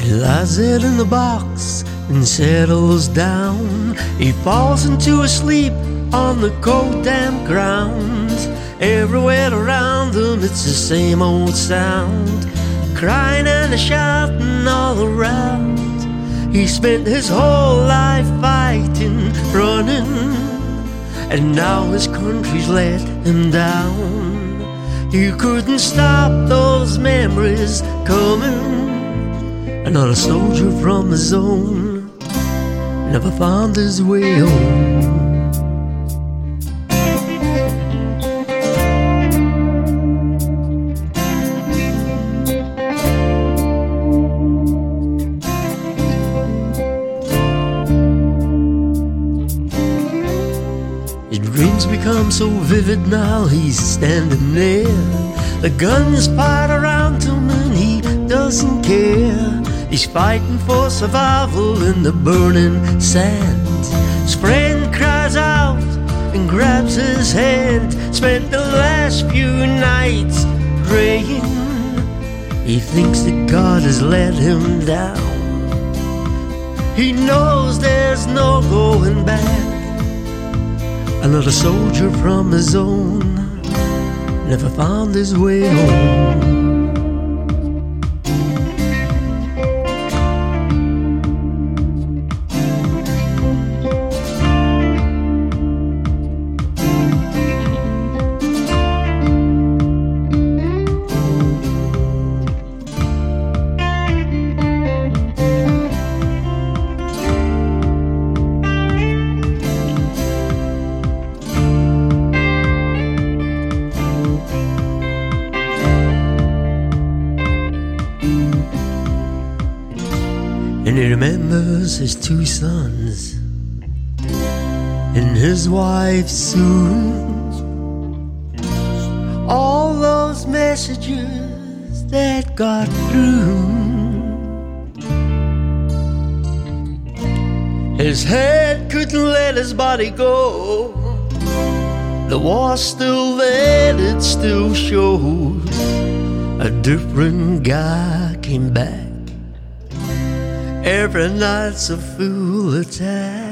He lies there in the box and settles down. He falls into a sleep on the cold damp ground. Everywhere around him it's the same old sound, crying and shouting all around. He spent his whole life fighting, running, and now his country's let him down. He couldn't stop those memories coming. Another soldier from the zone never found his way home. His dreams become so vivid now he's standing there. The guns fired around him and he doesn't care. He's fighting for survival in the burning sand. His friend cries out and grabs his hand. Spent the last few nights praying. He thinks that God has let him down. He knows there's no going back. Another soldier from his own never found his way home. And he remembers his two sons and his wife soon. All those messages that got through. His head couldn't let his body go. The war's still there, it still shows. A different guy came back. Every night's a full attack.